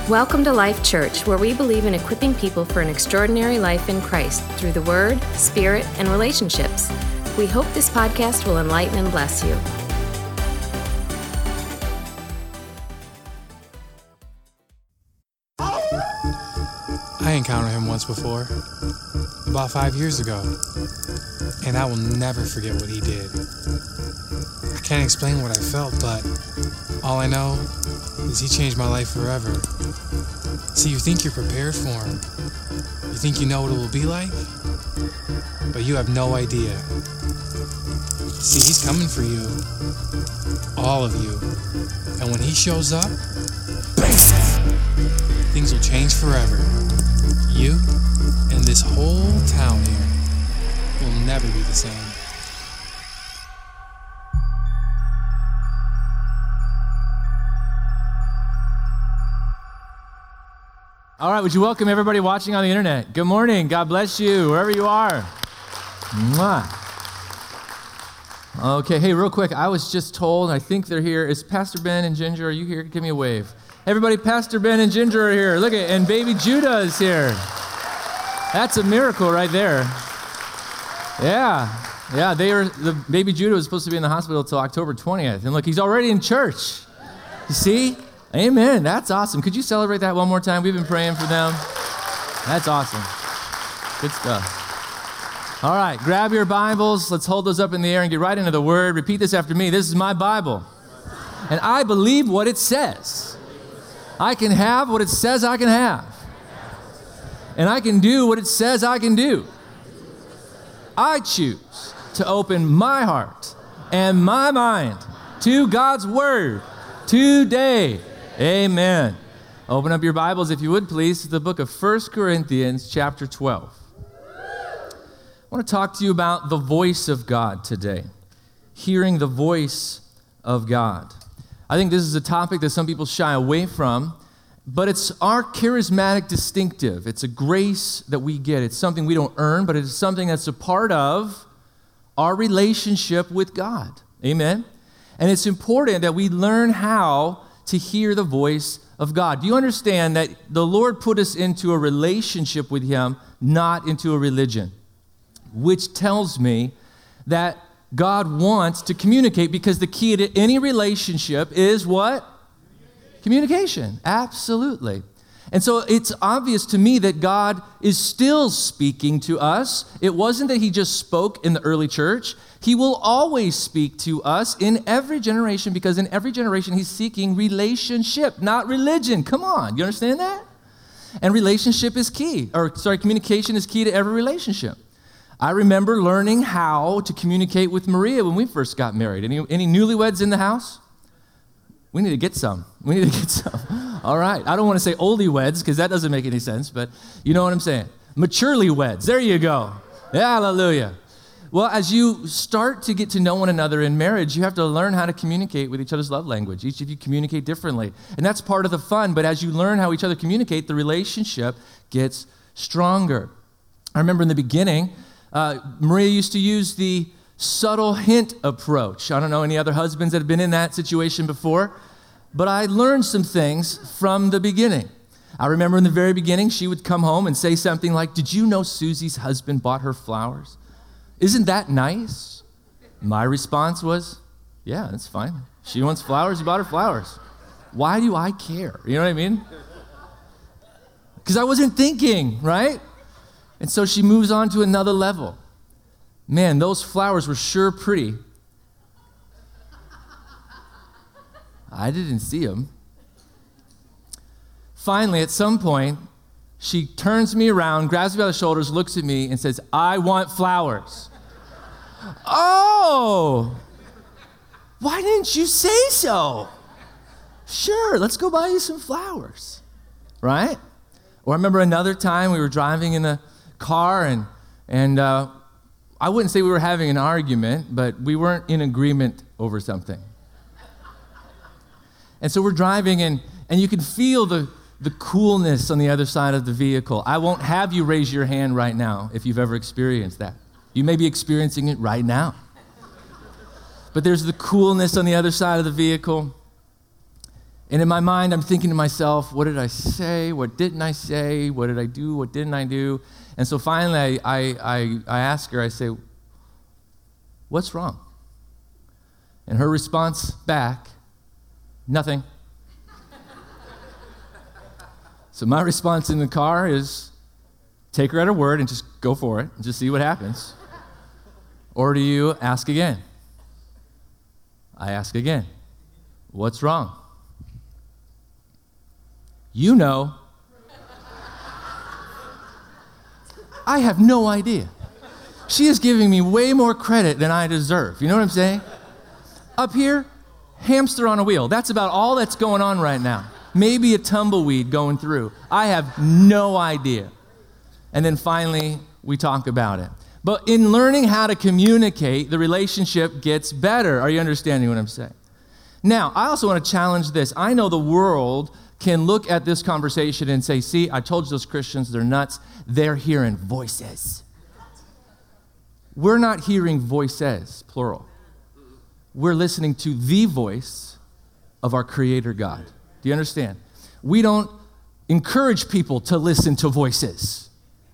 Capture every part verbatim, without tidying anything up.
Welcome to Life Church, where we believe in equipping people for an extraordinary life in Christ through the Word, Spirit, and relationships. We hope this podcast will enlighten and bless you. I encountered him once before, about five years ago, and I will never forget what he did. I can't explain what I felt, but all I know is he changed my life forever. See, you think you're prepared for him. You think you know what it will be like, but you have no idea. See, he's coming for you, all of you, and when he shows up, bam! Things will change forever. You and this whole town here will never be the same. All right, would you welcome everybody watching on the internet? Good morning. God bless you, wherever you are. Mwah. Okay, hey, real quick, I was just told, I think they're here. Is Pastor Ben and Ginger, are you here? Give me a wave. Everybody, Pastor Ben and Ginger are here. Look at, and baby Judah is here. That's a miracle right there. Yeah, yeah, they are, the baby Judah was supposed to be in the hospital until October twentieth. And look, he's already in church. You see? Amen. That's awesome. Could you celebrate that one more time? We've been praying for them. That's awesome. Good stuff. All right, grab your Bibles. Let's hold those up in the air and get right into the Word. Repeat this after me. This is my Bible, and I believe what it says. I can have what it says I can have, and I can do what it says I can do. I choose to open my heart and my mind to God's Word today. Amen. Open up your Bibles, if you would, please, to the book of First Corinthians chapter twelve. I want to talk to you about the voice of God today, hearing the voice of God. I think this is a topic that some people shy away from, but it's our charismatic distinctive. It's a grace that we get. It's something we don't earn, but it is something that's a part of our relationship with God. Amen? And it's important that we learn how to hear the voice of God. Do you understand that the Lord put us into a relationship with Him, not into a religion? Which tells me that God wants to communicate, because the key to any relationship is what? Communication. Absolutely. And so it's obvious to me that God is still speaking to us. It wasn't that He just spoke in the early church. He will always speak to us in every generation, because in every generation He's seeking relationship, not religion. Come on, you understand that? And relationship is key, or sorry, communication is key to every relationship. I remember learning how to communicate with Maria when we first got married. Any, any newlyweds in the house? We need to get some. We need to get some. All right. I don't want to say oldie weds, because that doesn't make any sense, but you know what I'm saying. Maturely weds. There you go. Hallelujah. Well, as you start to get to know one another in marriage, you have to learn how to communicate with each other's love language. Each of you communicate differently, and that's part of the fun. But as you learn how each other communicate, the relationship gets stronger. I remember in the beginning, uh, Maria used to use the subtle hint approach. I don't know any other husbands that have been in that situation before, but I learned some things from the beginning. I remember in the very beginning, she would come home and say something like, "Did you know Susie's husband bought her flowers? Isn't that nice?" My response was, "Yeah, that's fine. She wants flowers, you bought her flowers. Why do I care?" You know what I mean? Because I wasn't thinking, right? And so she moves on to another level. Man, those flowers were sure pretty. I didn't see them. Finally, at some point, she turns me around, grabs me by the shoulders, looks at me, and says, "I want flowers." Oh, why didn't you say so? Sure, let's go buy you some flowers, right? Or I remember another time we were driving in a car, and and uh, I wouldn't say we were having an argument, but we weren't in agreement over something. And so we're driving, and, and you can feel the, the coolness on the other side of the vehicle. I won't have you raise your hand right now if you've ever experienced that. You may be experiencing it right now. But there's the coolness on the other side of the vehicle. And in my mind, I'm thinking to myself, what did I say? What didn't I say? What did I do? What didn't I do? And so finally, I, I, I ask her, I say, what's wrong? And her response back, nothing. So my response in the car is, take her at her word and just go for it and just see what happens. Or do you ask again? I ask again, what's wrong? You know. I have no idea. She is giving me way more credit than I deserve. You know what I'm saying? Up here, hamster on a wheel. That's about all that's going on right now. Maybe a tumbleweed going through. I have no idea. And then finally, we talk about it. But in learning how to communicate, the relationship gets better. Are you understanding what I'm saying? Now, I also want to challenge this. I know the world can look at this conversation and say, see, I told you those Christians, they're nuts. They're hearing voices. We're not hearing voices, plural. We're listening to the voice of our Creator God. Do you understand? We don't encourage people to listen to voices.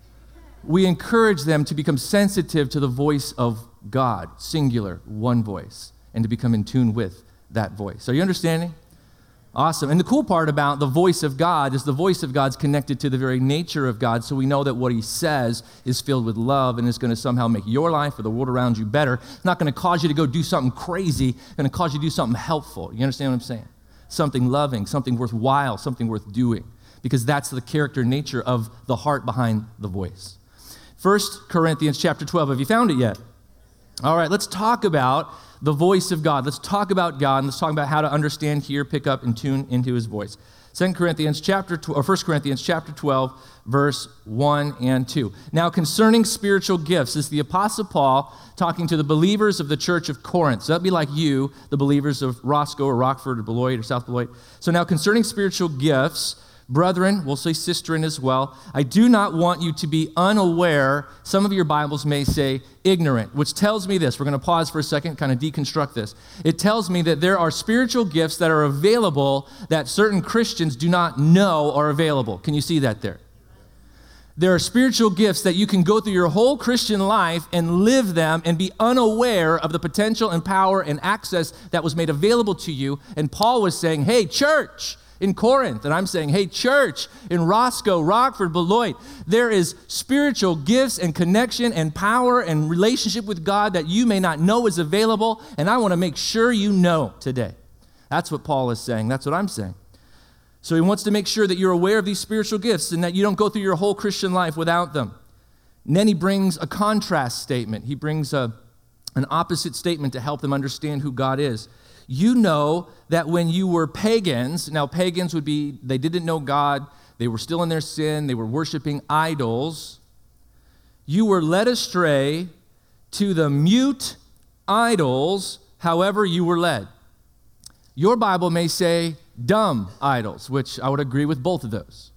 We encourage them to become sensitive to the voice of God, singular, one voice, and to become in tune with that voice. Are you understanding? Awesome. And the cool part about the voice of God is the voice of God's connected to the very nature of God, so we know that what he says is filled with love and is going to somehow make your life or the world around you better. It's not going to cause you to go do something crazy. It's going to cause you to do something helpful. You understand what I'm saying? Something loving, something worthwhile, something worth doing, because that's the character and nature of the heart behind the voice. First Corinthians chapter twelve. Have you found it yet? All right, let's talk about the voice of God. Let's talk about God, and let's talk about how to understand, hear, pick up, and tune into his voice. Second Corinthians chapter twelve, or First Corinthians chapter twelve, verse one and two. Now, concerning spiritual gifts, this is the Apostle Paul talking to the believers of the church of Corinth. So that'd be like you, the believers of Roscoe or Rockford or Beloit or South Beloit. So now, concerning spiritual gifts, brethren, we'll say sisterin as well, I do not want you to be unaware. Some of your Bibles may say ignorant, which tells me this. We're going to pause for a second, kind of deconstruct this. It tells me that there are spiritual gifts that are available that certain Christians do not know are available. Can you see that there? There are spiritual gifts that you can go through your whole Christian life and live them and be unaware of the potential and power and access that was made available to you. And Paul was saying, hey, church, in Corinth, and I'm saying, hey, church, in Roscoe, Rockford, Beloit, there is spiritual gifts and connection and power and relationship with God that you may not know is available, and I want to make sure you know today. That's what Paul is saying. That's what I'm saying. So he wants to make sure that you're aware of these spiritual gifts and that you don't go through your whole Christian life without them. And then he brings a contrast statement. He brings a, an opposite statement to help them understand who God is. You know that when you were pagans, now pagans would be, they didn't know God, they were still in their sin, they were worshiping idols. You were led astray to the mute idols, however you were led. Your Bible may say dumb idols, which I would agree with both of those.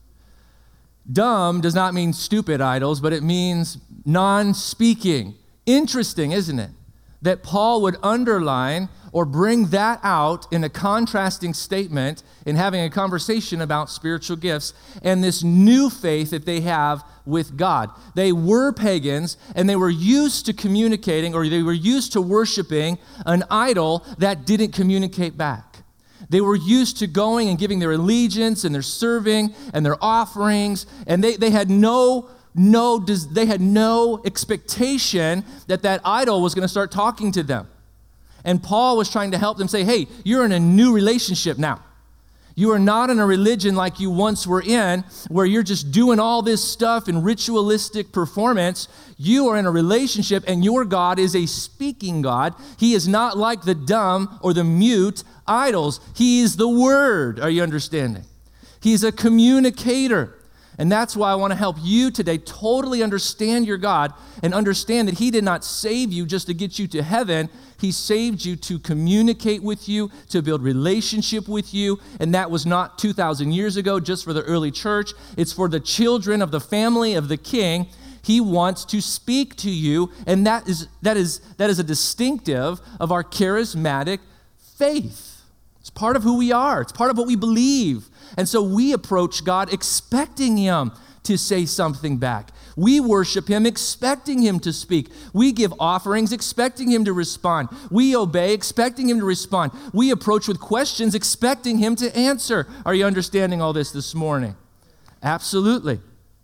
Dumb does not mean stupid idols, but it means non-speaking. Interesting, isn't it? That Paul would underline or bring that out in a contrasting statement in having a conversation about spiritual gifts and this new faith that they have with God. They were pagans, and they were used to communicating, or they were used to worshiping an idol that didn't communicate back. They were used to going and giving their allegiance and their serving and their offerings, and they, they had no No, they had no expectation that that idol was going to start talking to them. And Paul was trying to help them say, hey, you're in a new relationship now. You are not in a religion like you once were in, where you're just doing all this stuff in ritualistic performance. You are in a relationship, and your God is a speaking God. He is not like the dumb or the mute idols. He is the Word. Are you understanding? He's a communicator. And that's why I want to help you today totally understand your God and understand that he did not save you just to get you to heaven. He saved you to communicate with you, to build relationship with you. And that was not two thousand years ago just for the early church. It's for the children of the family of the King. He wants to speak to you, and that is that is that is a distinctive of our charismatic faith. It's part of who we are. It's part of what we believe. And so we approach God expecting him to say something back. We worship him expecting him to speak. We give offerings expecting him to respond. We obey expecting him to respond. We approach with questions expecting him to answer. Are you understanding all this this morning? Absolutely.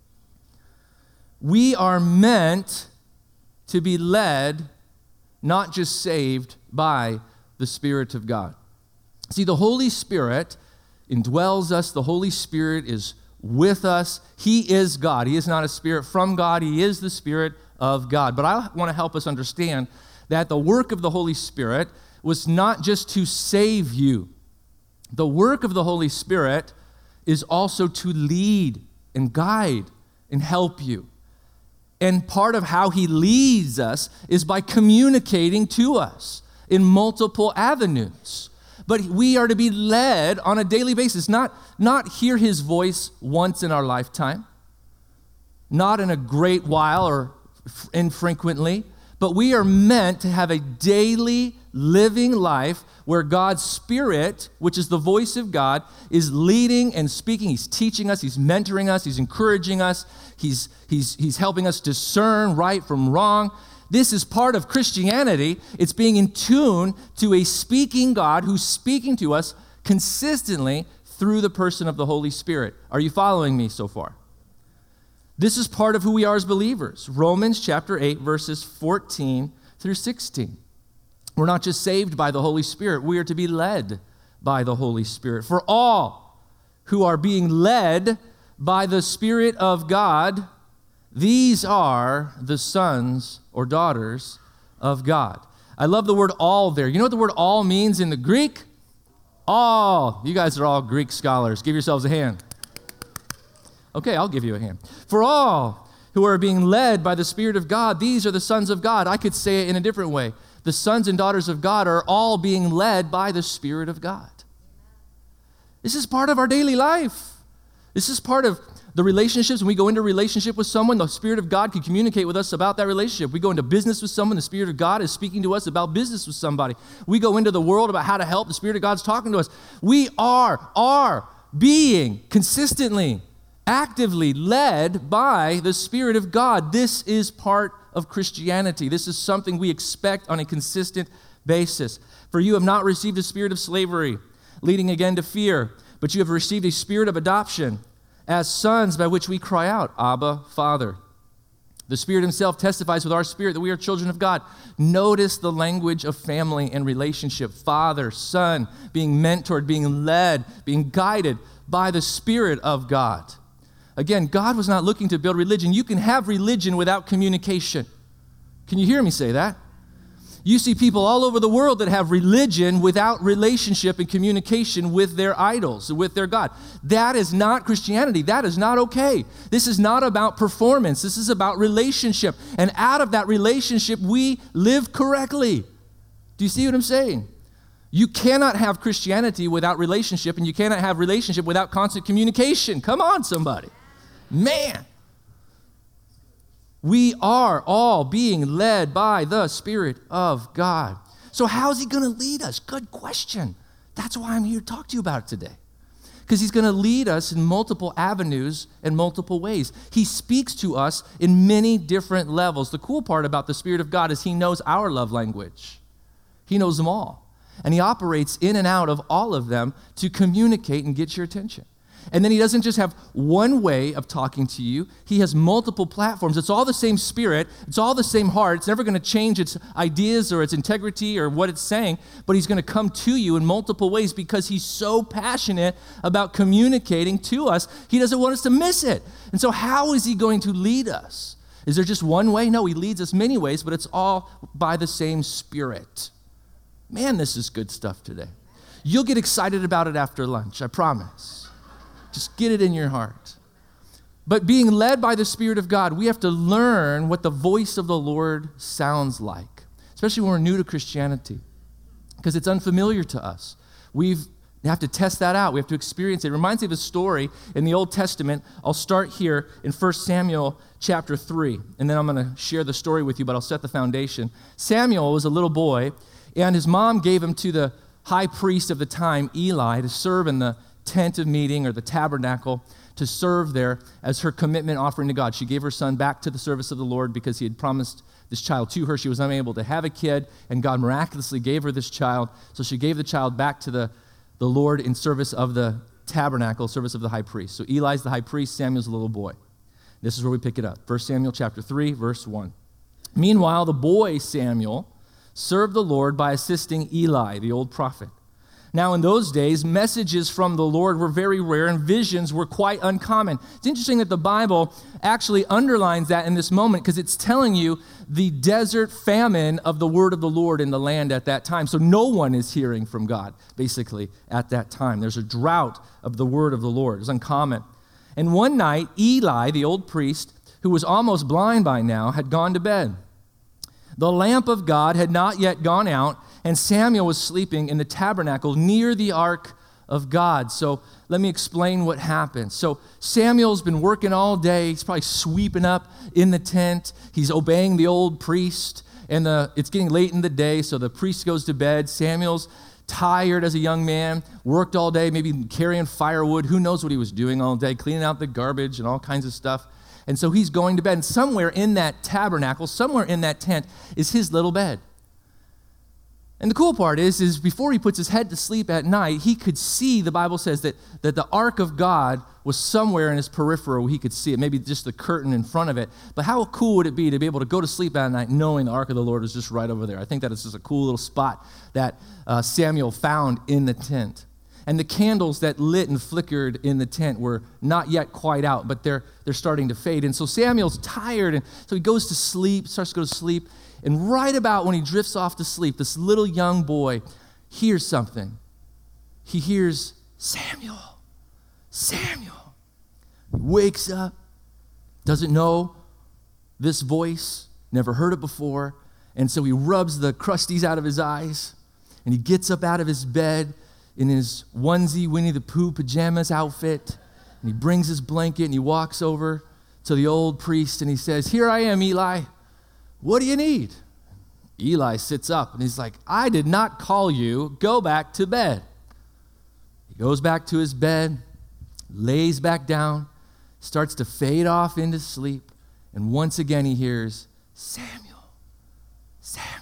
We are meant to be led, not just saved, by the Spirit of God. See, the Holy Spirit indwells us. The Holy Spirit is with us. He is God. He is not a spirit from God. He is the Spirit of God. But I want to help us understand that the work of the Holy Spirit was not just to save you. The work of the Holy Spirit is also to lead and guide and help you. And part of how he leads us is by communicating to us in multiple avenues. But we are to be led on a daily basis, not, not hear his voice once in our lifetime, not in a great while or infrequently, but we are meant to have a daily living life where God's Spirit, which is the voice of God, is leading and speaking. He's teaching us, he's mentoring us, he's encouraging us, he's, he's, he's helping us discern right from wrong. This is part of Christianity. It's being in tune to a speaking God who's speaking to us consistently through the person of the Holy Spirit. Are you following me so far? This is part of who we are as believers. Romans chapter eight, verses fourteen through sixteen. We're not just saved by the Holy Spirit. We are to be led by the Holy Spirit. For all who are being led by the Spirit of God, these are the sons or daughters of God. I love the word all there. You know what the word all means in the Greek? All. You guys are all Greek scholars. Give yourselves a hand. Okay, I'll give you a hand. For all who are being led by the Spirit of God, these are the sons of God. I could say it in a different way. The sons and daughters of God are all being led by the Spirit of God. This is part of our daily life. This is part of the relationships. When we go into a relationship with someone, the Spirit of God can communicate with us about that relationship. We go into business with someone, the Spirit of God is speaking to us about business with somebody. We go into the world about how to help, the Spirit of God's talking to us. We are, are being consistently, actively led by the Spirit of God. This is part of Christianity. This is something we expect on a consistent basis. For you have not received a spirit of slavery, leading again to fear, but you have received a spirit of adoption as sons, by which we cry out, Abba, Father. The Spirit himself testifies with our spirit that we are children of God. Notice the language of family and relationship. Father, Son, being mentored, being led, being guided by the Spirit of God. Again, God was not looking to build religion. You can have religion without communication. Can you hear me say that? You see people all over the world that have religion without relationship and communication with their idols, with their God. That is not Christianity. That is not okay. This is not about performance. This is about relationship. And out of that relationship, we live correctly. Do you see what I'm saying? You cannot have Christianity without relationship, and you cannot have relationship without constant communication. Come on, somebody. Man. We are all being led by the Spirit of God. So how's he going to lead us? Good question. That's why I'm here to talk to you about it today. Because he's going to lead us in multiple avenues and multiple ways. He speaks to us in many different levels. The cool part about the Spirit of God is he knows our love language. He knows them all. And he operates in and out of all of them to communicate and get your attention. And then he doesn't just have one way of talking to you. He has multiple platforms. It's all the same Spirit. It's all the same heart. It's never going to change its ideas or its integrity or what it's saying, but he's going to come to you in multiple ways because he's so passionate about communicating to us. He doesn't want us to miss it. And so how is he going to lead us? Is there just one way? No, he leads us many ways, but it's all by the same Spirit. Man, this is good stuff today. You'll get excited about it after lunch, I promise. Just get it in your heart. But being led by the Spirit of God, we have to learn what the voice of the Lord sounds like, especially when we're new to Christianity, because it's unfamiliar to us. We've, we have to test that out. We have to experience it. It reminds me of a story in the Old Testament. I'll start here in First Samuel chapter three, and then I'm going to share the story with you, but I'll set the foundation. Samuel was a little boy, and his mom gave him to the high priest of the time, Eli, to serve in the tent of meeting or the tabernacle, to serve there as her commitment offering to God. She gave her son back to the service of the Lord because he had promised this child to her. She was unable to have a kid, and God miraculously gave her this child. So she gave the child back to the, the Lord in service of the tabernacle, service of the high priest. So Eli's the high priest, Samuel's the little boy. This is where we pick it up. First Samuel chapter three, verse one. Meanwhile, the boy Samuel served the Lord by assisting Eli, the old prophet. Now, in those days, messages from the Lord were very rare and visions were quite uncommon. It's interesting that the Bible actually underlines that in this moment because it's telling you the desert famine of the word of the Lord in the land at that time. So no one is hearing from God, basically, at that time. There's a drought of the word of the Lord. It's uncommon. And one night, Eli, the old priest, who was almost blind by now, had gone to bed. The lamp of God had not yet gone out, and Samuel was sleeping in the tabernacle near the ark of God. So let me explain what happened. So Samuel's been working all day. He's probably sweeping up in the tent. He's obeying the old priest, and the, it's getting late in the day, so the priest goes to bed. Samuel's tired as a young man, worked all day, maybe carrying firewood. Who knows what he was doing all day, cleaning out the garbage and all kinds of stuff. And so he's going to bed, and somewhere in that tabernacle, somewhere in that tent, is his little bed. And the cool part is, is before he puts his head to sleep at night, he could see, the Bible says, that, that the ark of God was somewhere in his peripheral where he could see it, maybe just the curtain in front of it. But how cool would it be to be able to go to sleep at night knowing the ark of the Lord was just right over there? I think that is just a cool little spot that uh, Samuel found in the tent. And the candles that lit and flickered in the tent were not yet quite out, but they're they're starting to fade. And so Samuel's tired, and so he goes to sleep, starts to go to sleep. And right about when he drifts off to sleep, this little young boy hears something. He hears, Samuel, Samuel. He wakes up, doesn't know this voice, never heard it before, and so he rubs the crusties out of his eyes, and he gets up out of his bed in his onesie Winnie the Pooh pajamas outfit, and he brings his blanket, and he walks over to the old priest, and he says, here I am, Eli. What do you need? Eli sits up, and he's like, I did not call you. Go back to bed. He goes back to his bed, lays back down, starts to fade off into sleep, and once again he hears, Samuel, Samuel.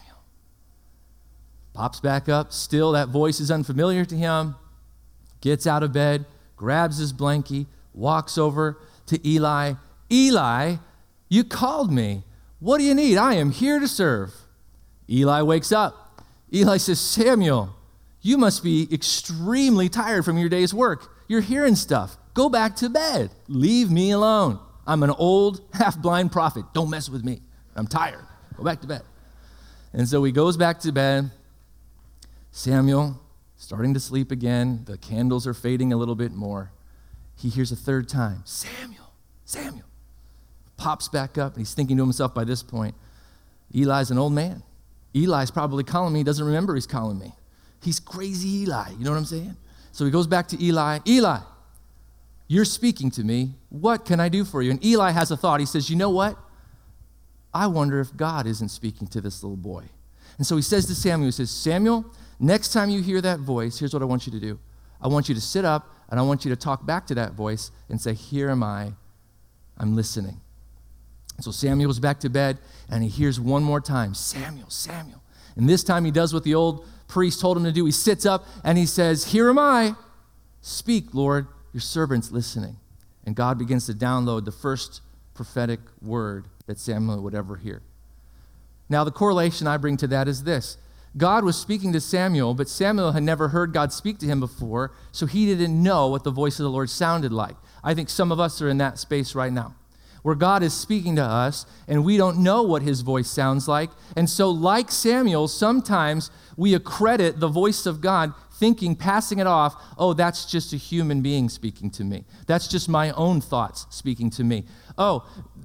Pops back up. Still, that voice is unfamiliar to him. Gets out of bed, grabs his blankie, walks over to Eli. Eli, you called me. What do you need? I am here to serve. Eli wakes up. Eli says, Samuel, you must be extremely tired from your day's work. You're hearing stuff. Go back to bed. Leave me alone. I'm an old, half-blind prophet. Don't mess with me. I'm tired. Go back to bed. And so he goes back to bed. Samuel, starting to sleep again. The candles are fading a little bit more. He hears a third time, Samuel, Samuel. Pops back up, and he's thinking to himself by this point, Eli's an old man. Eli's probably calling me. He doesn't remember he's calling me. He's crazy Eli. You know what I'm saying? So he goes back to Eli. Eli, you're speaking to me. What can I do for you? And Eli has a thought. He says, you know what? I wonder if God isn't speaking to this little boy. And so he says to Samuel, he says, Samuel, next time you hear that voice, here's what I want you to do. I want you to sit up, and I want you to talk back to that voice and say, here am I. I'm listening. So Samuel goes back to bed, and he hears one more time, Samuel, Samuel. And this time he does what the old priest told him to do. He sits up, and he says, here am I. Speak, Lord, your servant's listening. And God begins to download the first prophetic word that Samuel would ever hear. Now, the correlation I bring to that is this. God was speaking to Samuel, but Samuel had never heard God speak to him before, so he didn't know what the voice of the Lord sounded like. I think some of us are in that space right now, where God is speaking to us, and we don't know what his voice sounds like. And so, like Samuel, sometimes we accredit the voice of God, thinking, passing it off, oh, that's just a human being speaking to me. That's just my own thoughts speaking to me. Oh,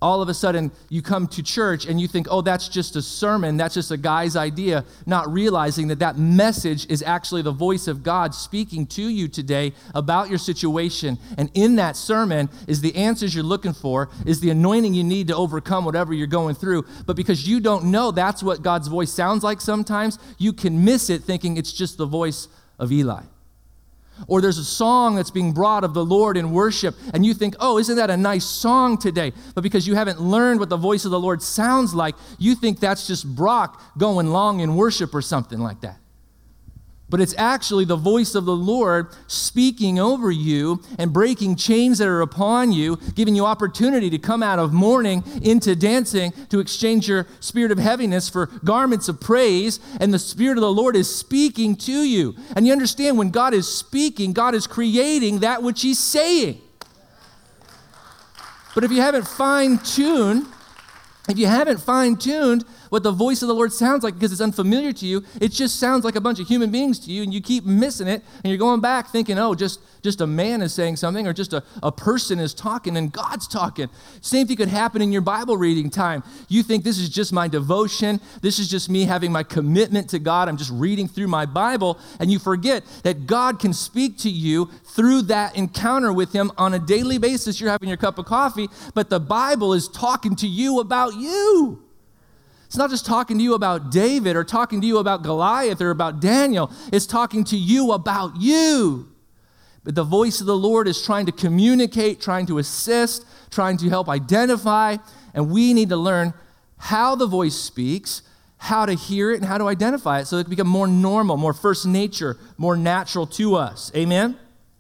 all of a sudden you come to church and you think, oh, that's just a sermon, that's just a guy's idea, not realizing that that message is actually the voice of God speaking to you today about your situation. And in that sermon is the answers you're looking for, is the anointing you need to overcome whatever you're going through. But because you don't know that's what God's voice sounds like sometimes, you can miss it thinking it's just the voice of Eli. Or there's a song that's being brought of the Lord in worship, and you think, oh, isn't that a nice song today? But because you haven't learned what the voice of the Lord sounds like, you think that's just Brock going long in worship or something like that. But it's actually the voice of the Lord speaking over you and breaking chains that are upon you, giving you opportunity to come out of mourning into dancing, to exchange your spirit of heaviness for garments of praise, and the Spirit of the Lord is speaking to you. And you understand, when God is speaking, God is creating that which He's saying. But if you haven't fine-tuned, if you haven't fine-tuned what the voice of the Lord sounds like because it's unfamiliar to you, it just sounds like a bunch of human beings to you, and you keep missing it, and you're going back thinking, oh, just, just a man is saying something, or just a, a person is talking, and God's talking. Same thing could happen in your Bible reading time. You think this is just my devotion, this is just me having my commitment to God, I'm just reading through my Bible, and you forget that God can speak to you through that encounter with Him on a daily basis. You're having your cup of coffee, but the Bible is talking to you about you. It's not just talking to you about David or talking to you about Goliath or about Daniel. It's talking to you about you. But the voice of the Lord is trying to communicate, trying to assist, trying to help identify, and we need to learn how the voice speaks, how to hear it, and how to identify it so it can become more normal, more first nature, more natural to us. Amen?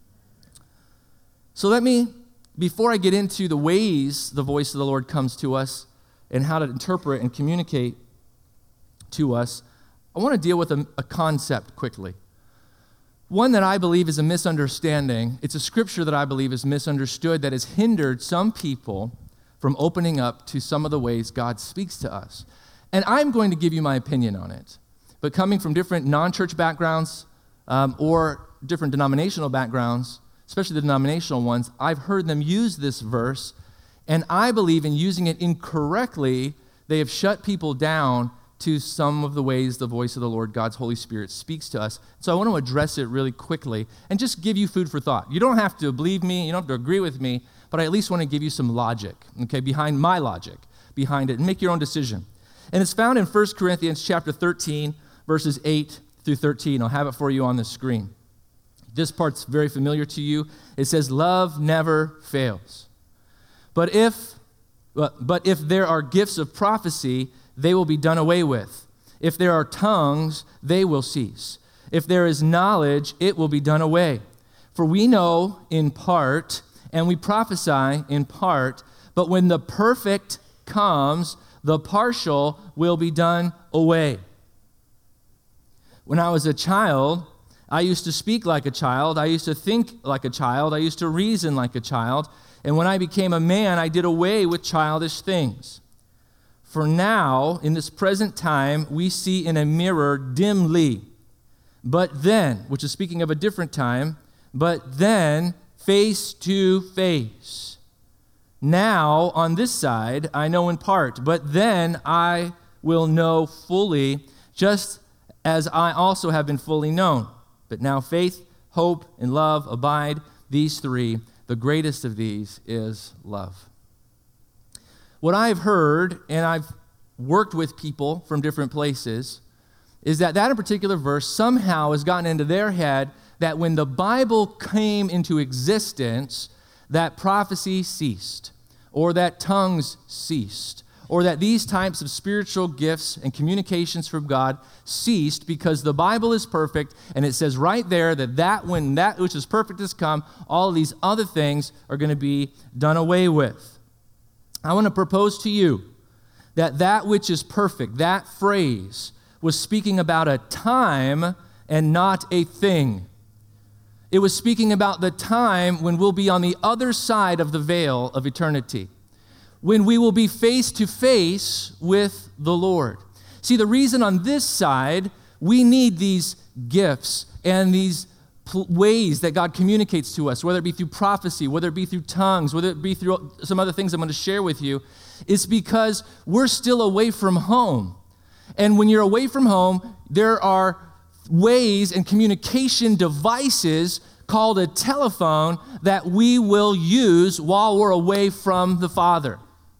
So let me, before I get into the ways the voice of the Lord comes to us, and how to interpret and communicate to us, I want to deal with a, a concept quickly. One that I believe is a misunderstanding. It's a scripture that I believe is misunderstood that has hindered some people from opening up to some of the ways God speaks to us. And I'm going to give you my opinion on it. But coming from different non-church backgrounds um, or different denominational backgrounds, especially the denominational ones, I've heard them use this verse, and I believe in using it incorrectly, they have shut people down to some of the ways the voice of the Lord, God's Holy Spirit, speaks to us. So I want to address it really quickly and just give you food for thought. You don't have to believe me, you don't have to agree with me, but I at least want to give you some logic, okay, behind my logic, behind it, and make your own decision. And it's found in First Corinthians chapter thirteen, verses eight through thirteen. I'll have it for you on the screen. This part's very familiar to you. It says, love never fails. But if, but if there are gifts of prophecy, they will be done away with. If there are tongues, they will cease. If there is knowledge, it will be done away. For we know in part, and we prophesy in part, but when the perfect comes, the partial will be done away. When I was a child, I used to speak like a child. I used to think like a child. I used to reason like a child. And when I became a man, I did away with childish things. For now, in this present time, we see in a mirror dimly. But then, which is speaking of a different time, but then face to face. Now, on this side, I know in part, but then I will know fully, just as I also have been fully known. But now faith, hope, and love abide, these three. The greatest of these is love. What I've heard, and I've worked with people from different places, is that that in particular verse somehow has gotten into their head that when the Bible came into existence, that prophecy ceased, or that tongues ceased, or that these types of spiritual gifts and communications from God ceased because the Bible is perfect, and it says right there that, that when that which is perfect has come, all of these other things are going to be done away with. I want to propose to you that that which is perfect, that phrase, was speaking about a time and not a thing. It was speaking about the time when we'll be on the other side of the veil of eternity, when we will be face to face with the Lord. See, the reason on this side we need these gifts and these pl- ways that God communicates to us, whether it be through prophecy, whether it be through tongues, whether it be through some other things I'm going to share with you, is because we're still away from home. And when you're away from home, there are ways and communication devices called a telephone that we will use while we're away from the Father.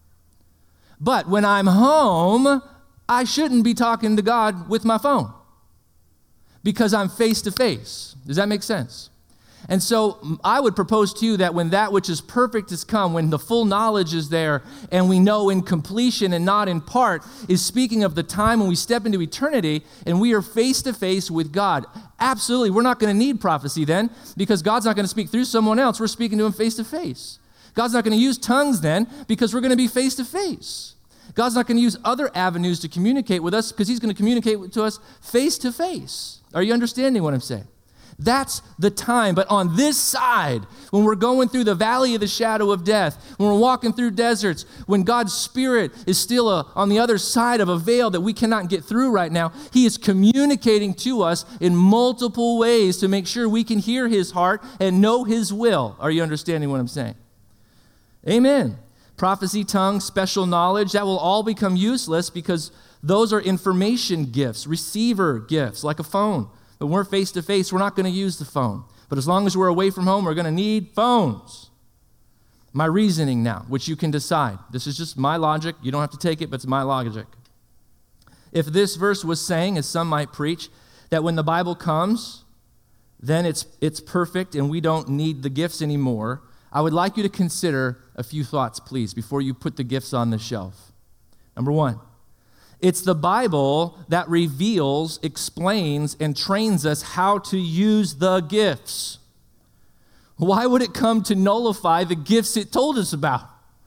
But when I'm home, I shouldn't be talking to God with my phone because I'm face to face. Does that make sense? And so I would propose to you that when that which is perfect has come, when the full knowledge is there, and we know in completion and not in part, is speaking of the time when we step into eternity and we are face to face with God. Absolutely, we're not going to need prophecy then because God's not going to speak through someone else. We're speaking to him face to face. God's not going to use tongues then because we're going to be face to face. God's not going to use other avenues to communicate with us because he's going to communicate to us face to face. Are you understanding what I'm saying? That's the time. But on this side, when we're going through the valley of the shadow of death, when we're walking through deserts, when God's Spirit is still a, on the other side of a veil that we cannot get through right now, he is communicating to us in multiple ways to make sure we can hear his heart and know his will. Are you understanding what I'm saying? Amen. Prophecy, tongues, special knowledge, that will all become useless because those are information gifts, receiver gifts, like a phone. But when we're face-to-face, we're not going to use the phone. But as long as we're away from home, we're going to need phones. My reasoning now, which you can decide. This is just my logic. You don't have to take it, but it's my logic. If this verse was saying, as some might preach, that when the Bible comes, then it's it's perfect and we don't need the gifts anymore, I would like you to consider a few thoughts, please, before you put the gifts on the shelf. Number one, it's the Bible that reveals, explains, and trains us how to use the gifts. Why would it come to nullify the gifts it told us about?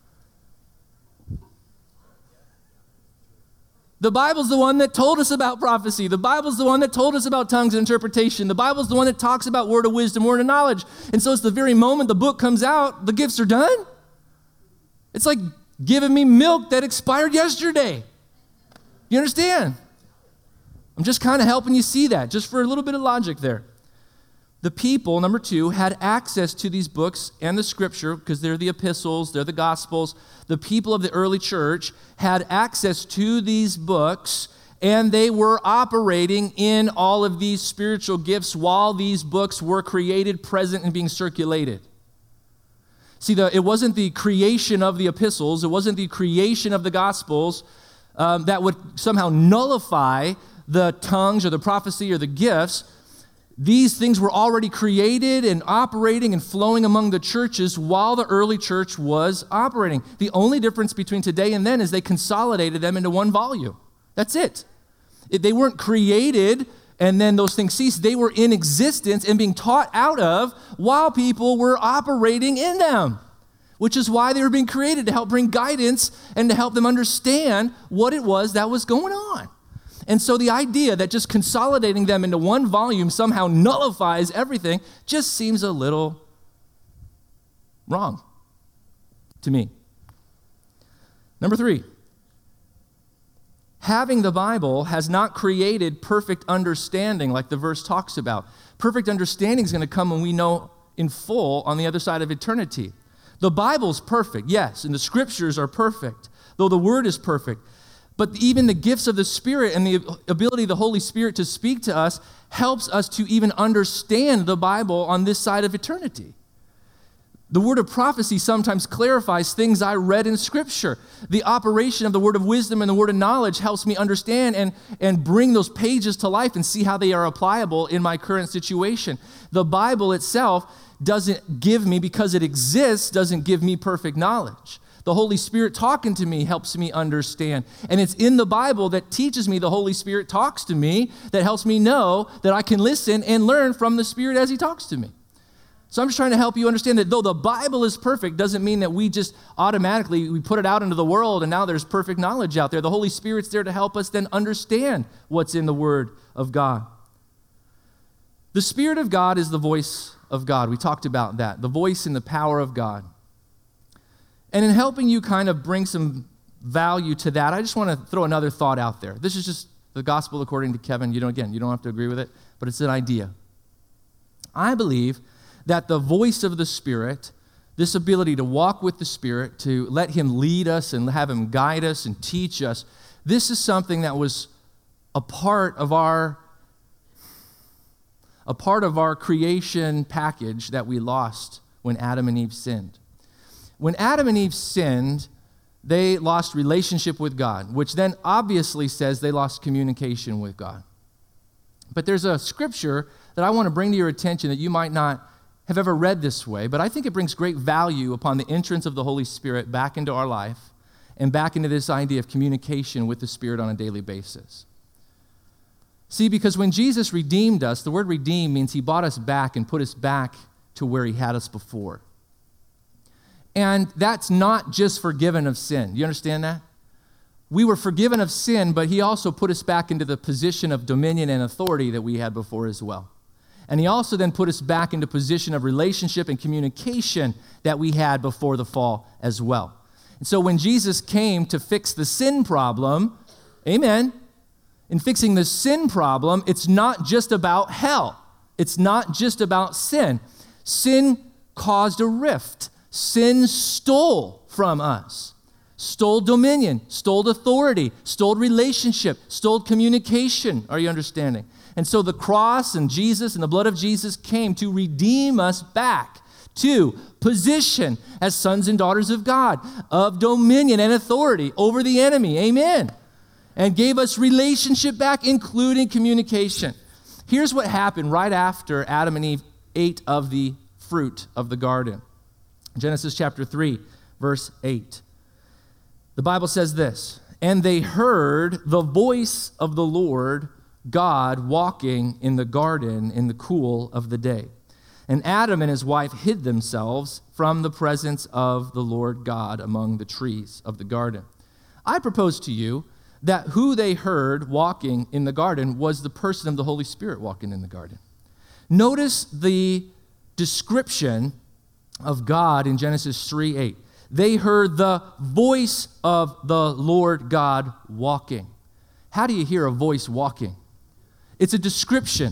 The Bible's the one that told us about prophecy. The Bible's the one that told us about tongues and interpretation. The Bible's the one that talks about word of wisdom, word of knowledge. And so it's the very moment the book comes out, the gifts are done. It's like giving me milk that expired yesterday. You understand? I'm just kind of helping you see that, just for a little bit of logic there. The people, number two, had access to these books and the scripture because they're the epistles, they're the gospels. The people of the early church had access to these books, and they were operating in all of these spiritual gifts while these books were created, present, and being circulated. See, the, it wasn't the creation of the epistles, it wasn't the creation of the gospels um, that would somehow nullify the tongues or the prophecy or the gifts. These things were already created and operating and flowing among the churches while the early church was operating. The only difference between today and then is they consolidated them into one volume. That's it. It they weren't created and then those things ceased. They were in existence and being taught out of while people were operating in them, which is why they were being created, to help bring guidance and to help them understand what it was that was going on. And so the idea that just consolidating them into one volume somehow nullifies everything just seems a little wrong to me. Number three, having the Bible has not created perfect understanding like the verse talks about. Perfect understanding is going to come when we know in full on the other side of eternity. The Bible's perfect, yes, and the scriptures are perfect, though the word is perfect. But even the gifts of the Spirit and the ability of the Holy Spirit to speak to us helps us to even understand the Bible on this side of eternity. The word of prophecy sometimes clarifies things I read in Scripture. The operation of the word of wisdom and the word of knowledge helps me understand and, and bring those pages to life and see how they are applicable in my current situation. The Bible itself doesn't give me, because it exists, doesn't give me perfect knowledge. The Holy Spirit talking to me helps me understand. And it's in the Bible that teaches me the Holy Spirit talks to me, that helps me know that I can listen and learn from the Spirit as he talks to me. So I'm just trying to help you understand that though the Bible is perfect, doesn't mean that we just automatically, we put it out into the world and now there's perfect knowledge out there. The Holy Spirit's there to help us then understand what's in the Word of God. The Spirit of God is the voice of God. We talked about that, the voice and the power of God. And in helping you kind of bring some value to that, I just want to throw another thought out there. This is just the gospel according to Kevin. You know, again, you don't have to agree with it, but it's an idea. I believe that the voice of the Spirit, this ability to walk with the Spirit, to let him lead us and have him guide us and teach us, this is something that was a part of our a part of our creation package that we lost when Adam and Eve sinned. When Adam and Eve sinned, they lost relationship with God, which then obviously says they lost communication with God. But there's a scripture that I want to bring to your attention that you might not have ever read this way, but I think it brings great value upon the entrance of the Holy Spirit back into our life and back into this idea of communication with the Spirit on a daily basis. See, because when Jesus redeemed us, the word redeem means he bought us back and put us back to where he had us before. And that's not just forgiven of sin. You understand that? We were forgiven of sin, but he also put us back into the position of dominion and authority that we had before as well. And he also then put us back into position of relationship and communication that we had before the fall as well. And so when Jesus came to fix the sin problem, amen, in fixing the sin problem, it's not just about hell. It's not just about sin. Sin caused a rift. Sin stole from us, stole dominion, stole authority, stole relationship, stole communication. Are you understanding? And so the cross and Jesus and the blood of Jesus came to redeem us back to position as sons and daughters of God, of dominion and authority over the enemy. Amen. And gave us relationship back, including communication. Here's what happened right after Adam and Eve ate of the fruit of the garden. Genesis chapter three, verse eight. The Bible says this, "And they heard the voice of the Lord God walking in the garden in the cool of the day. And Adam and his wife hid themselves from the presence of the Lord God among the trees of the garden." I propose to you that who they heard walking in the garden was the person of the Holy Spirit walking in the garden. Notice the description of God in Genesis three eight. They heard the voice of the Lord God walking. How do you hear a voice walking? It's a description.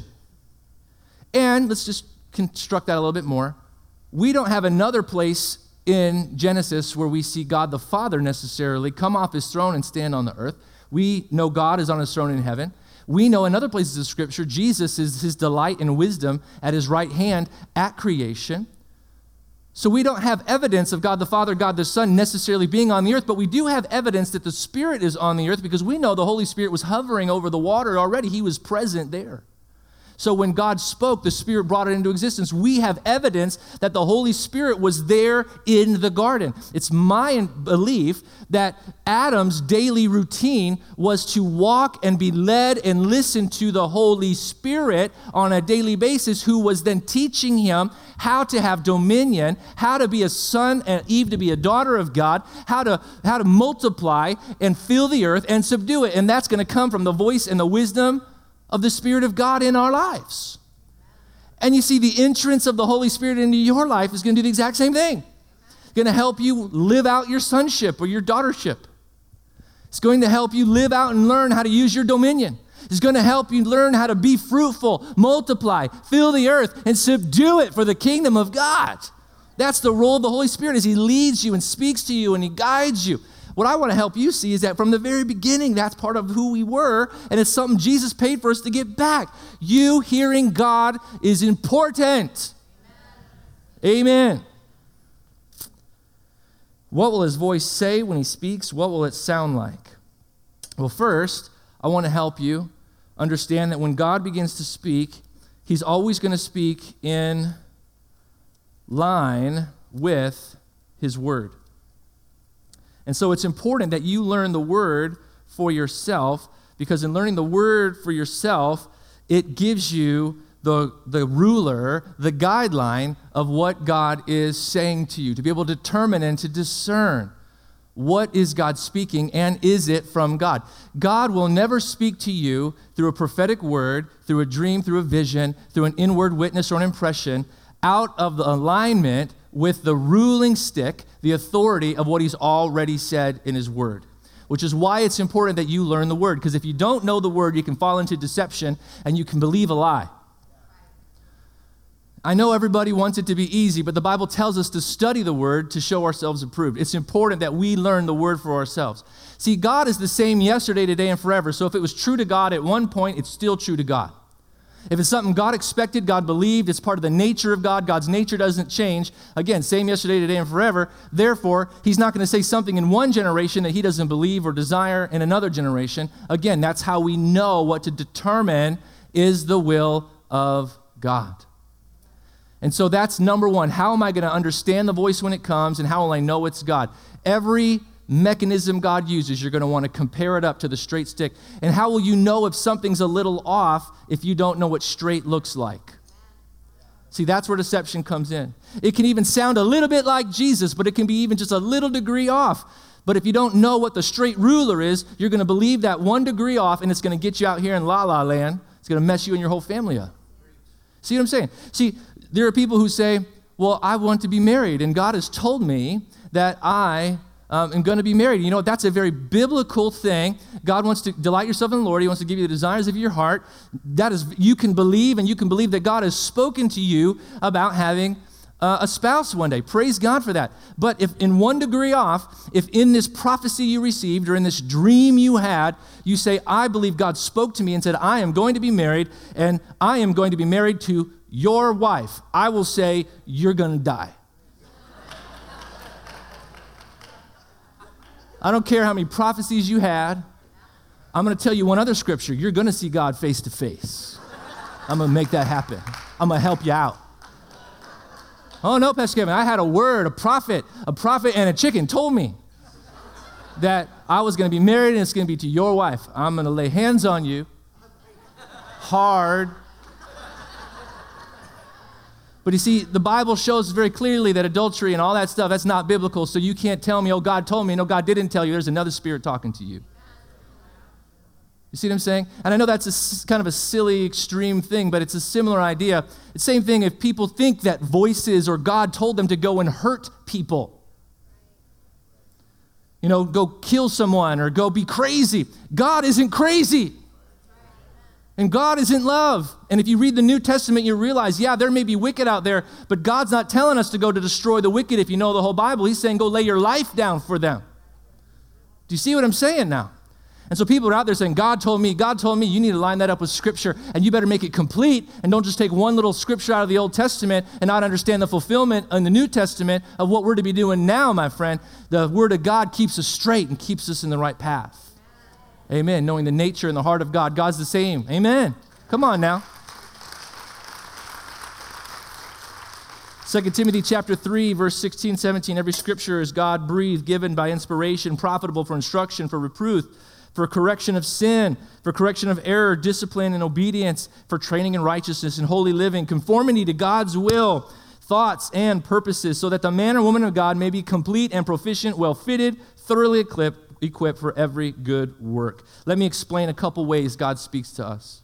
And let's just construct that a little bit more. We don't have another place in Genesis where we see God the Father necessarily come off his throne and stand on the earth. We know God is on his throne in heaven. We know in other places of Scripture, Jesus is his delight and wisdom at his right hand at creation. So we don't have evidence of God the Father, God the Son necessarily being on the earth, but we do have evidence that the Spirit is on the earth because we know the Holy Spirit was hovering over the water already. He was present there. So when God spoke, the Spirit brought it into existence. We have evidence that the Holy Spirit was there in the garden. It's my belief that Adam's daily routine was to walk and be led and listen to the Holy Spirit on a daily basis, who was then teaching him how to have dominion, how to be a son and Eve to be a daughter of God, how to, how to multiply and fill the earth and subdue it. And that's going to come from the voice and the wisdom of the Spirit of God in our lives. And you see, the entrance of the Holy Spirit into your life is going to do the exact same thing. It's going to help you live out your sonship or your daughtership. It's going to help you live out and learn how to use your dominion. It's going to help you learn how to be fruitful, multiply, fill the earth, and subdue it for the kingdom of God. That's the role of the Holy Spirit, as he leads you and speaks to you and he guides you. What I want to help you see is that from the very beginning, that's part of who we were, and it's something Jesus paid for us to get back. You hearing God is important. Amen. Amen. What will his voice say when he speaks? What will it sound like? Well, first, I want to help you understand that when God begins to speak, he's always going to speak in line with his word. And so it's important that you learn the word for yourself, because in learning the word for yourself, it gives you the, the ruler, the guideline of what God is saying to you, to be able to determine and to discern what is God speaking and is it from God. God will never speak to you through a prophetic word, through a dream, through a vision, through an inward witness or an impression, out of the alignment with the ruling stick, the authority of what he's already said in his word, which is why it's important that you learn the word, because if you don't know the word, you can fall into deception and you can believe a lie. I know everybody wants it to be easy, but the Bible tells us to study the Word to show ourselves approved. It's important that we learn the Word for ourselves. See, God is the same yesterday, today, and forever. So if it was true to God at one point, it's still true to God. If it's something God expected, God believed, it's part of the nature of God, God's nature doesn't change. Again, same yesterday, today, and forever. Therefore, he's not going to say something in one generation that he doesn't believe or desire in another generation. Again, that's how we know what to determine is the will of God. And so that's number one. How am I going to understand the voice when it comes, and how will I know it's God? Every mechanism God uses, you're going to want to compare it up to the straight stick. And how will you know if something's a little off if you don't know what straight looks like? See, that's where deception comes in. It can even sound a little bit like Jesus, but it can be even just a little degree off. But if you don't know what the straight ruler is, you're going to believe that one degree off, and it's going to get you out here in la-la land. It's going to mess you and your whole family up. See what I'm saying? See, there are people who say, well, I want to be married, and God has told me that I um, am going to be married. You know, that's a very biblical thing. God wants to delight yourself in the Lord. He wants to give you the desires of your heart. That is, you can believe, and you can believe that God has spoken to you about having uh, a spouse one day. Praise God for that. But if in one degree off, if in this prophecy you received or in this dream you had, you say, I believe God spoke to me and said, I am going to be married, and I am going to be married to your wife, I will say, you're going to die. I don't care how many prophecies you had. I'm going to tell you one other scripture. You're going to see God face to face. I'm going to make that happen. I'm going to help you out. Oh, no, Pastor Kevin, I had a word, a prophet, a prophet and a chicken told me that I was going to be married and it's going to be to your wife. I'm going to lay hands on you hard. But you see, the Bible shows very clearly that adultery and all that stuff, that's not biblical, so you can't tell me, oh, God told me. No, God didn't tell you. There's another spirit talking to you. You see what I'm saying? And I know that's a, kind of a silly, extreme thing, but it's a similar idea. It's the same thing if people think that voices or God told them to go and hurt people. You know, go kill someone or go be crazy. God isn't crazy. And God isn't love. And if you read the New Testament, you realize, yeah, there may be wicked out there, but God's not telling us to go to destroy the wicked if you know the whole Bible. He's saying go lay your life down for them. Do you see what I'm saying now? And so people are out there saying, God told me, God told me. You need to line that up with Scripture, and you better make it complete, and don't just take one little scripture out of the Old Testament and not understand the fulfillment in the New Testament of what we're to be doing now, my friend. The Word of God keeps us straight and keeps us in the right path. Amen. Knowing the nature and the heart of God. God's the same. Amen. Come on now. Second Timothy chapter three, verse sixteen, seventeen. Every scripture is God-breathed, given by inspiration, profitable for instruction, for reproof, for correction of sin, for correction of error, discipline and obedience, for training in righteousness and holy living, conformity to God's will, thoughts and purposes, so that the man or woman of God may be complete and proficient, well-fitted, thoroughly equipped, equipped for every good work. Let me explain a couple ways God speaks to us.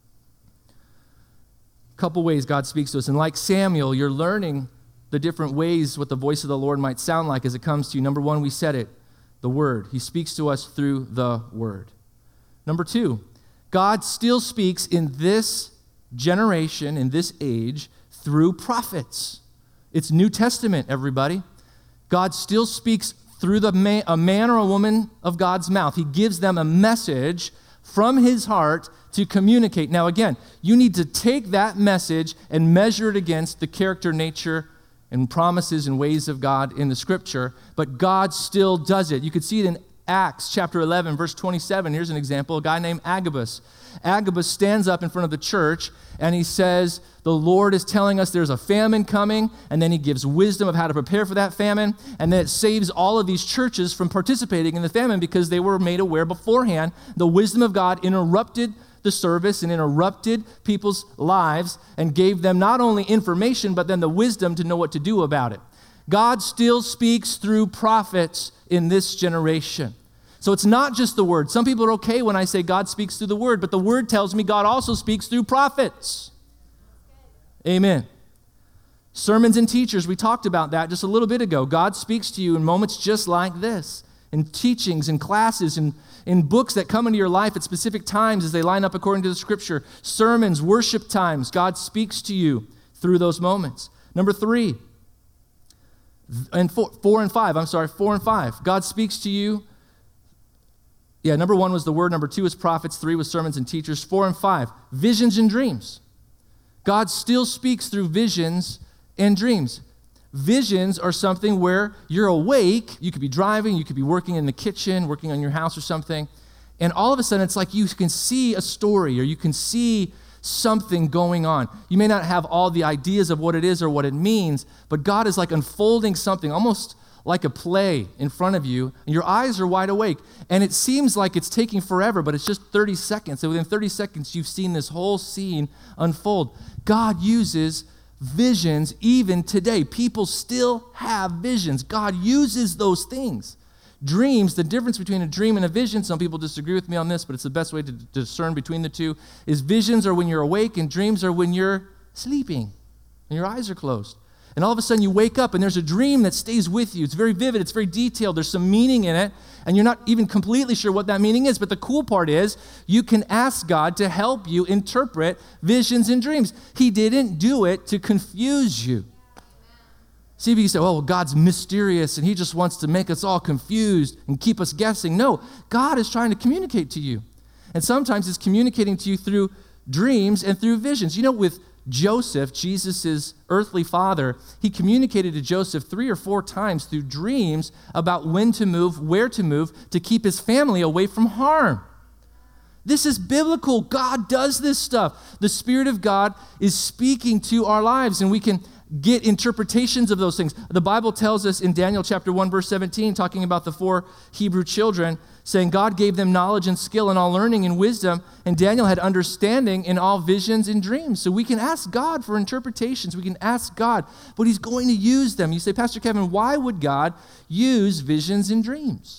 A couple ways God speaks to us. And like Samuel, you're learning the different ways what the voice of the Lord might sound like as it comes to you. Number one, we said it, the Word. He speaks to us through the Word. Number two, God still speaks in this generation, in this age, through prophets. It's New Testament, everybody. God still speaks through the man, a man or a woman of God's mouth. He gives them a message from his heart to communicate. Now again, you need to take that message and measure it against the character, nature, and promises and ways of God in the Scripture, but God still does it. You could see it in Acts chapter eleven, verse twenty-seven. Here's an example, a guy named Agabus. Agabus stands up in front of the church and he says, the Lord is telling us there's a famine coming, and then he gives wisdom of how to prepare for that famine, and then it saves all of these churches from participating in the famine because they were made aware beforehand. The wisdom of God interrupted the service and interrupted people's lives and gave them not only information, but then the wisdom to know what to do about it. God still speaks through prophets in this generation. So it's not just the Word. Some people are okay when I say God speaks through the Word, but the Word tells me God also speaks through prophets. Amen. Sermons and teachers, we talked about that just a little bit ago. God speaks to you in moments just like this, in teachings, in classes, in, in books that come into your life at specific times as they line up according to the Scripture. Sermons, worship times, God speaks to you through those moments. Number three, and four, four and five, I'm sorry, four and five. God speaks to you. Yeah, number one was the word. Number two was prophets. Three was sermons and teachers. Four and five, visions and dreams. God still speaks through visions and dreams. Visions are something where you're awake. You could be driving. You could be working in the kitchen, working on your house or something. And all of a sudden, it's like you can see a story or you can see something going on. You may not have all the ideas of what it is or what it means, but God is like unfolding something, almost like a play in front of you, and your eyes are wide awake. And it seems like it's taking forever, but it's just thirty seconds. And within thirty seconds, you've seen this whole scene unfold. God uses visions even today. People still have visions. God uses those things. Dreams, the difference between a dream and a vision, some people disagree with me on this, but it's the best way to discern between the two, is visions are when you're awake and dreams are when you're sleeping and your eyes are closed. And all of a sudden you wake up and there's a dream that stays with you. It's very vivid, it's very detailed, there's some meaning in it, and you're not even completely sure what that meaning is. But the cool part is you can ask God to help you interpret visions and dreams. He didn't do it to confuse you. See, if you say, oh, well, God's mysterious and he just wants to make us all confused and keep us guessing. No, God is trying to communicate to you. And sometimes it's communicating to you through dreams and through visions. You know, with Joseph, Jesus' earthly father, he communicated to Joseph three or four times through dreams about when to move, where to move, to keep his family away from harm. This is biblical. God does this stuff. The Spirit of God is speaking to our lives, and we can get interpretations of those things. The Bible tells us in Daniel chapter one, verse seventeen, talking about the four Hebrew children, saying God gave them knowledge and skill in all learning and wisdom, and Daniel had understanding in all visions and dreams. So we can ask God for interpretations. We can ask God, but he's going to use them. You say, Pastor Kevin, why would God use visions and dreams?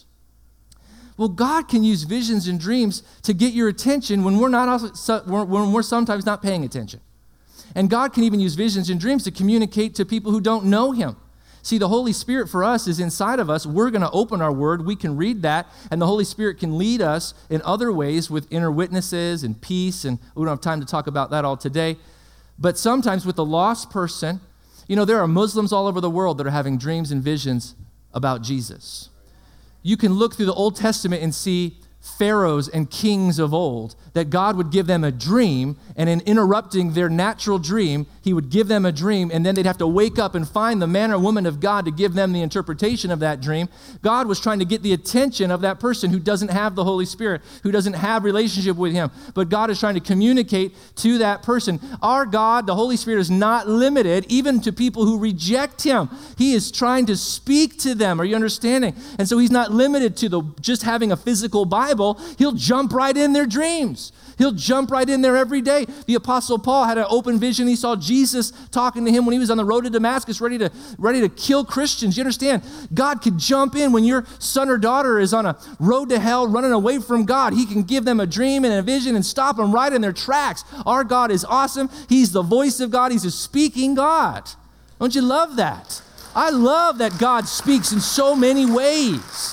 Well, God can use visions and dreams to get your attention when we're not also, when we're sometimes not paying attention. And God can even use visions and dreams to communicate to people who don't know him. See, the Holy Spirit for us is inside of us. We're going to open our word. We can read that, and the Holy Spirit can lead us in other ways with inner witnesses and peace, and we don't have time to talk about that all today. But sometimes with a lost person, you know, there are Muslims all over the world that are having dreams and visions about Jesus. You can look through the Old Testament and see pharaohs and kings of old, that God would give them a dream, and in interrupting their natural dream, he would give them a dream, and then they'd have to wake up and find the man or woman of God to give them the interpretation of that dream. God was trying to get the attention of that person who doesn't have the Holy Spirit, who doesn't have relationship with him, but God is trying to communicate to that person. Our God, the Holy Spirit, is not limited even to people who reject him. He is trying to speak to them. Are you understanding? And so he's not limited to the just having a physical Bible. He'll jump right in their dreams. He'll jump right in there every day. The Apostle Paul had an open vision. He saw Jesus talking to him when he was on the road to Damascus, ready to, ready to kill Christians. You understand? God could jump in when your son or daughter is on a road to hell, running away from God. He can give them a dream and a vision and stop them right in their tracks. Our God is awesome. He's the voice of God. He's a speaking God. Don't you love that? I love that God speaks in so many ways.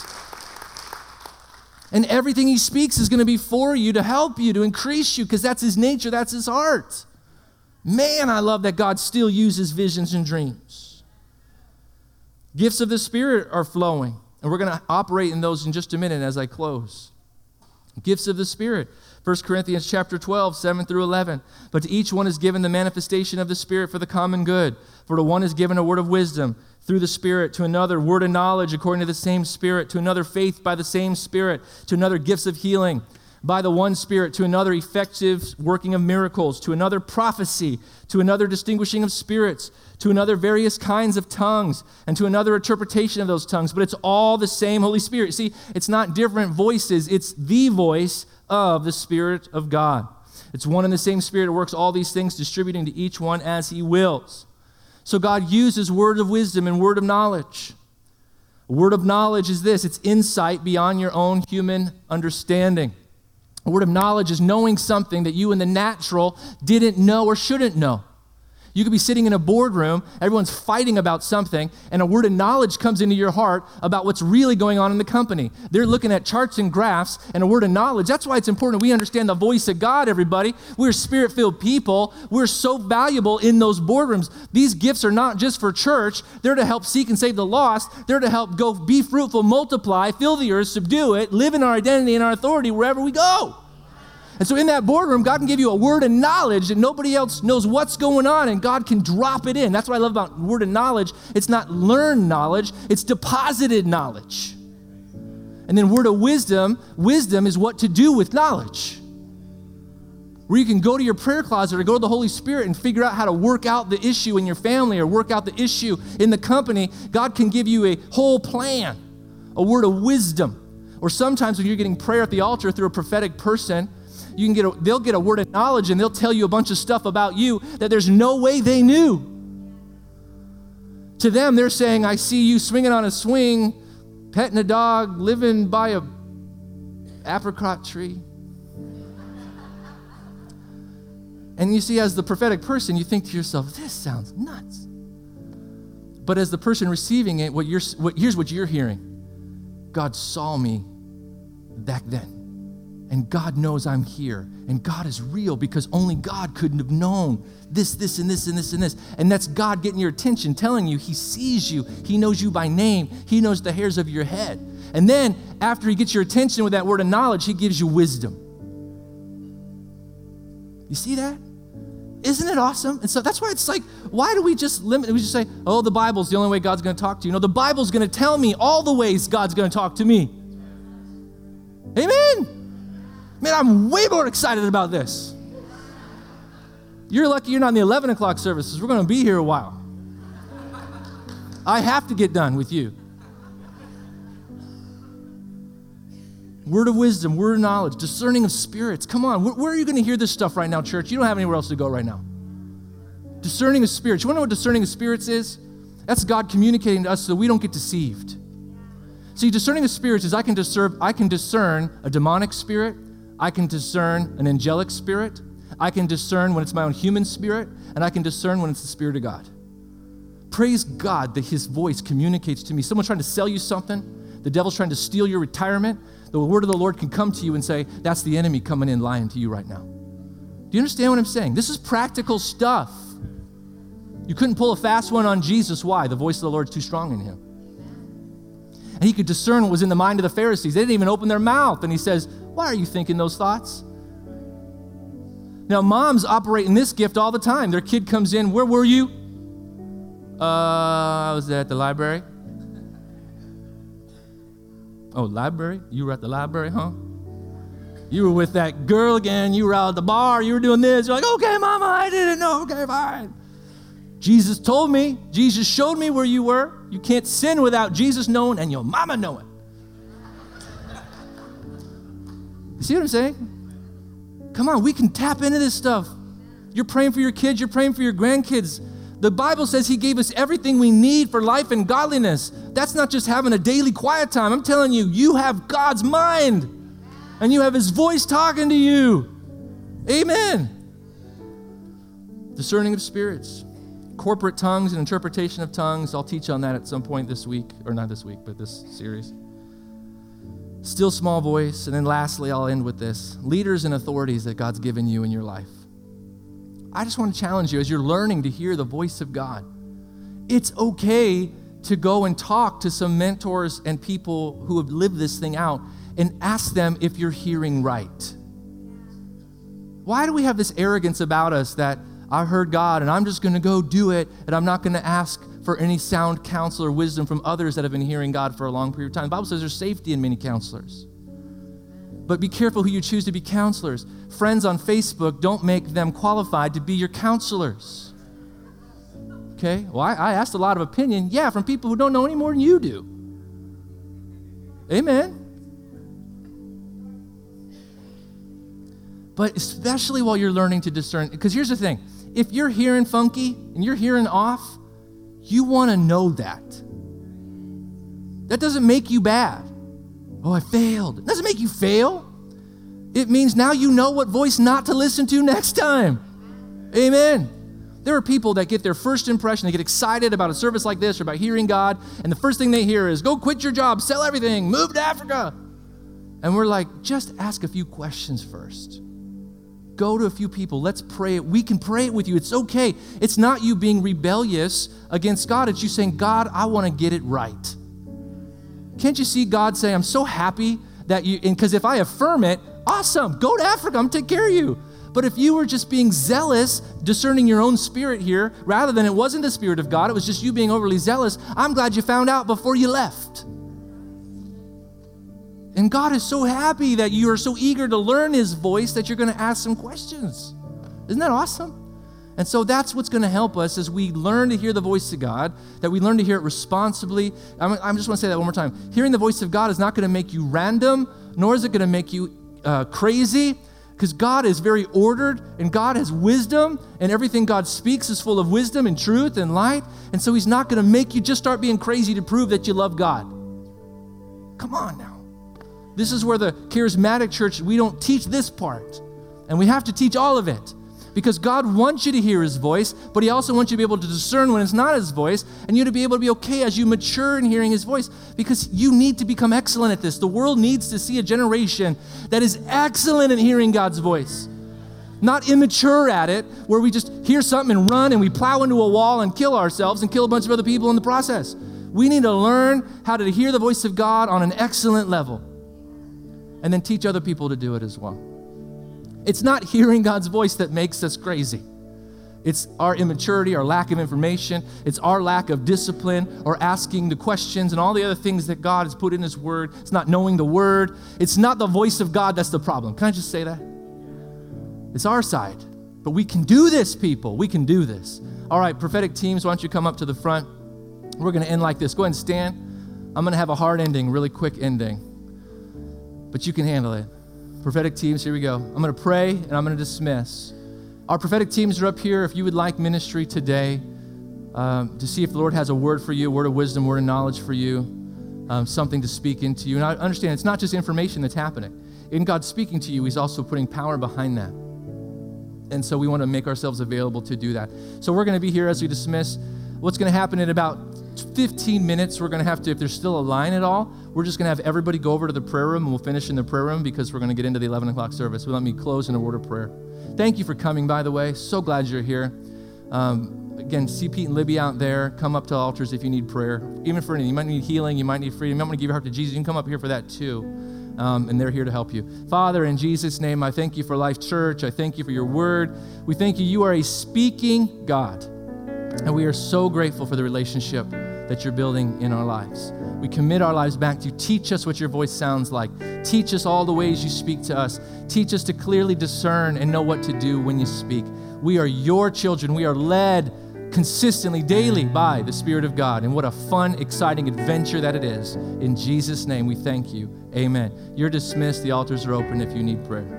And everything he speaks is going to be for you, to help you, to increase you, because that's his nature, that's his heart. Man, I love that God still uses visions and dreams. Gifts of the Spirit are flowing, and we're going to operate in those in just a minute as I close. Gifts of the Spirit. First Corinthians chapter twelve, seven through eleven. But to each one is given the manifestation of the Spirit for the common good. For to one is given a word of wisdom through the Spirit, to another word of knowledge according to the same Spirit, to another faith by the same Spirit, to another gifts of healing by the one Spirit, to another effective working of miracles, to another prophecy, to another distinguishing of spirits, to another various kinds of tongues, and to another interpretation of those tongues. But it's all the same Holy Spirit. See, it's not different voices. It's the voice of the Spirit of God. It's one and the same Spirit that works all these things, distributing to each one as he wills. So God uses word of wisdom and word of knowledge. A word of knowledge is this. It's insight beyond your own human understanding. A word of knowledge is knowing something that you in the natural didn't know or shouldn't know. You could be sitting in a boardroom, everyone's fighting about something, and a word of knowledge comes into your heart about what's really going on in the company. They're looking at charts and graphs and a word of knowledge. That's why it's important we understand the voice of God, everybody. We're spirit-filled people. We're so valuable in those boardrooms. These gifts are not just for church. They're to help seek and save the lost. They're to help go be fruitful, multiply, fill the earth, subdue it, live in our identity and our authority wherever we go. And so in that boardroom, God can give you a word of knowledge that nobody else knows what's going on, and God can drop it in. That's what I love about word of knowledge. It's not learned knowledge, it's deposited knowledge. And then word of wisdom, wisdom is what to do with knowledge. Where you can go to your prayer closet or go to the Holy Spirit and figure out how to work out the issue in your family or work out the issue in the company. God can give you a whole plan, a word of wisdom. Or sometimes when you're getting prayer at the altar through a prophetic person, You can get a, they'll get a word of knowledge and they'll tell you a bunch of stuff about you that there's no way they knew. To them, they're saying, I see you swinging on a swing, petting a dog, living by a apricot tree. And you see, as the prophetic person, you think to yourself, this sounds nuts. But as the person receiving it, what you're, what, here's what you're hearing. God saw me back then. And God knows I'm here. And God is real because only God couldn't have known this, this, and this, and this, and this. And that's God getting your attention, telling you he sees you. He knows you by name. He knows the hairs of your head. And then after he gets your attention with that word of knowledge, he gives you wisdom. You see that? Isn't it awesome? And so that's why it's like, why do we just limit? We just say, oh, the Bible's the only way God's going to talk to you. No, the Bible's going to tell me all the ways God's going to talk to me. Amen. Man, I'm way more excited about this. You're lucky you're not in the eleven o'clock services. We're going to be here a while. I have to get done with you. Word of wisdom, word of knowledge, discerning of spirits. Come on, where, where are you going to hear this stuff right now, church? You don't have anywhere else to go right now. Discerning of spirits. You want to know what discerning of spirits is? That's God communicating to us so we don't get deceived. See, discerning of spirits is I can discern, I can discern a demonic spirit. I can discern an angelic spirit. I can discern when it's my own human spirit, and I can discern when it's the Spirit of God. Praise God that his voice communicates to me. Someone's trying to sell you something. The devil's trying to steal your retirement. The word of the Lord can come to you and say, that's the enemy coming in lying to you right now. Do you understand what I'm saying? This is practical stuff. You couldn't pull a fast one on Jesus. Why? The voice of the Lord's too strong in him. And he could discern what was in the mind of the Pharisees. They didn't even open their mouth. And he says, why are you thinking those thoughts? Now, moms operate in this gift all the time. Their kid comes in, where were you? Uh, I was at the library. Oh, library? You were at the library, huh? You were with that girl again. You were out at the bar. You were doing this. You're like, okay, mama, I didn't know. Okay, fine. Jesus told me. Jesus showed me where you were. You can't sin without Jesus knowing and your mama knowing. You see what I'm saying? Come on, we can tap into this stuff. You're praying for your kids. You're praying for your grandkids. The Bible says he gave us everything we need for life and godliness. That's not just having a daily quiet time. I'm telling you, you have God's mind and you have his voice talking to you. Amen. Discerning of spirits, corporate tongues and interpretation of tongues. I'll teach on that at some point this week, or not this week, but this series. Still small voice. And then lastly, I'll end with this. Leaders and authorities that God's given you in your life. I just want to challenge you as you're learning to hear the voice of God. It's okay to go and talk to some mentors and people who have lived this thing out and ask them if you're hearing right. Why do we have this arrogance about us that I heard God and I'm just going to go do it and I'm not going to ask for any sound counsel or wisdom from others that have been hearing God for a long period of time? The Bible says there's safety in many counselors. But be careful who you choose to be counselors. Friends on Facebook, don't make them qualified to be your counselors. Okay? Well, I, I asked a lot of opinion, yeah, from people who don't know any more than you do. Amen. But especially while you're learning to discern, because here's the thing. If you're hearing funky and you're hearing off, you want to know that. That doesn't make you bad. Oh, I failed. It doesn't make you fail. It means now you know what voice not to listen to next time. Amen. There are people that get their first impression, they get excited about a service like this or about hearing God, and the first thing they hear is, go quit your job, sell everything, move to Africa. And we're like, just ask a few questions first. Go to a few people. Let's pray it. We can pray it with you. It's okay. It's not you being rebellious against God. It's you saying, God, I want to get it right. Can't you see God say, I'm so happy that you, and because if I affirm it, awesome, go to Africa, I'm going to take care of you. But if you were just being zealous, discerning your own spirit here, rather than it wasn't the Spirit of God, it was just you being overly zealous, I'm glad you found out before you left. And God is so happy that you are so eager to learn His voice that you're going to ask some questions. Isn't that awesome? And so that's what's going to help us as we learn to hear the voice of God, that we learn to hear it responsibly. I'm, I just want to say that one more time. Hearing the voice of God is not going to make you random, nor is it going to make you uh, crazy, because God is very ordered, and God has wisdom, and everything God speaks is full of wisdom and truth and light. And so He's not going to make you just start being crazy to prove that you love God. Come on now. This is where the charismatic church, we don't teach this part. And we have to teach all of it. Because God wants you to hear His voice, but He also wants you to be able to discern when it's not His voice, and you to be able to be okay as you mature in hearing His voice, because you need to become excellent at this. The world needs to see a generation that is excellent at hearing God's voice. Not immature at it, where we just hear something and run and we plow into a wall and kill ourselves and kill a bunch of other people in the process. We need to learn how to hear the voice of God on an excellent level, and then teach other people to do it as well. It's not hearing God's voice that makes us crazy. It's our immaturity, our lack of information. It's our lack of discipline or asking the questions and all the other things that God has put in His Word. It's not knowing the Word. It's not the voice of God that's the problem. Can I just say that? It's our side. But we can do this, people. We can do this. All right, prophetic teams, why don't you come up to the front? We're going to end like this. Go ahead and stand. I'm going to have a hard ending, really quick ending. But you can handle it. Prophetic teams, here we go. I'm going to pray and I'm going to dismiss. Our prophetic teams are up here. If you would like ministry today, um, to see if the Lord has a word for you, a word of wisdom, word of knowledge for you, um, something to speak into you. And I understand it's not just information that's happening. In God speaking to you, He's also putting power behind that. And so we want to make ourselves available to do that. So we're going to be here as we dismiss. What's going to happen in about fifteen minutes, we're going to have to, if there's still a line at all, we're just going to have everybody go over to the prayer room, and we'll finish in the prayer room because we're going to get into the eleven o'clock service. So let me close in a word of prayer. Thank you for coming, by the way. So glad you're here. Um, again, see Pete and Libby out there. Come up to altars if you need prayer, even for anything. You might need healing. You might need freedom. You might want to give your heart to Jesus. You can come up here for that too. Um, and they're here to help you. Father, in Jesus' name, I thank you for Life Church. I thank you for your word. We thank you. You are a speaking God. And we are so grateful for the relationship that you're building in our lives. We commit our lives back to you. Teach us what your voice sounds like. Teach us all the ways you speak to us. Teach us to clearly discern and know what to do when you speak. We are your children. We are led consistently, daily by the Spirit of God. And what a fun, exciting adventure that it is. In Jesus' name, we thank you. Amen. You're dismissed. The altars are open if you need prayer.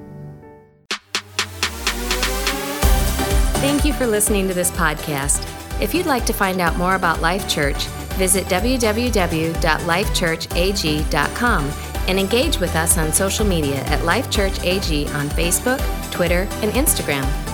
Thank you for listening to this podcast. If you'd like to find out more about Life Church, visit w w w dot life church a g dot com and engage with us on social media at Life Church A G on Facebook, Twitter, and Instagram.